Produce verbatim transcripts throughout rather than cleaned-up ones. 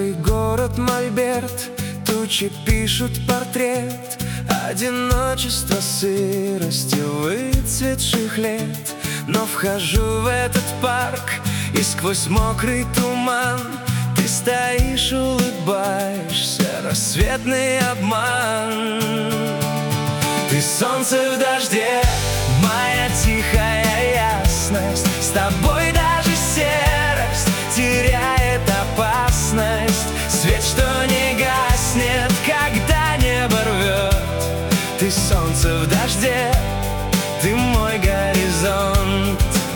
Старый город Мольберт, тучи пишут портрет одиночества, сырости выцветших лет. Но вхожу в этот парк, и сквозь мокрый туман ты стоишь, улыбаешься, рассветный обман. Ты солнце в дожде, моя тихая ясность, с тобой даже серость теряет опасность. Свет, что не гаснет, когда небо рвет. Ты солнце в дожде, ты мой горизонт.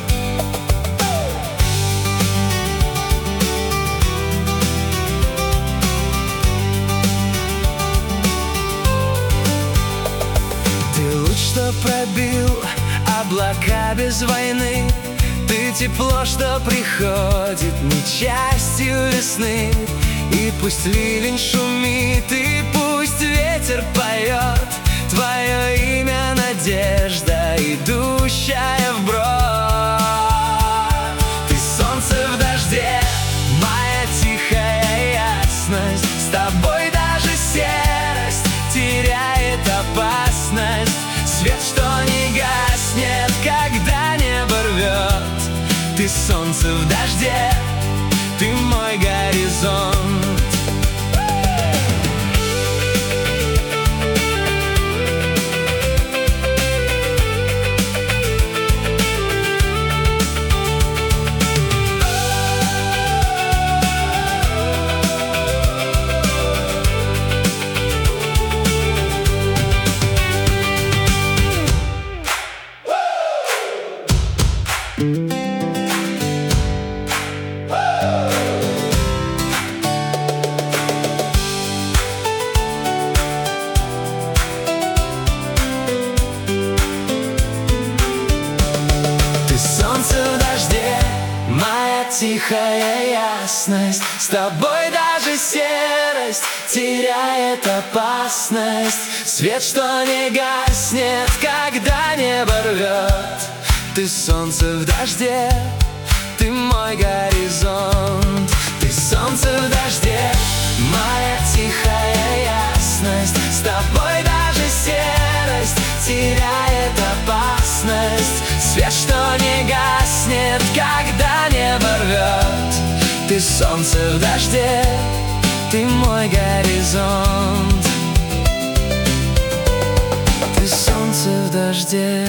Ты луч, что пробил облака без войны. Ты тепло, что приходит не частью весны. И пусть ливень шумит, и пусть ветер поет, твое имя — надежда, идущая вброд. Ты солнце в дожде, моя тихая ясность, с тобой даже серость теряет опасность. Свет, что не гаснет, когда небо рвет. Ты солнце в дожде, ты мой горизонт. Тихая ясность, с тобой даже серость теряет опасность. Свет, что не гаснет, когда небо рвет. Ты солнце в дожде, ты мой горизонт. Ты солнце в дожде, моя тихая ясность, с тобой даже серость теряет опасность. Свет, что не гаснет, когда небо рвет. Ты солнце в дожде, ты мой горизонт. Ты солнце в дожде.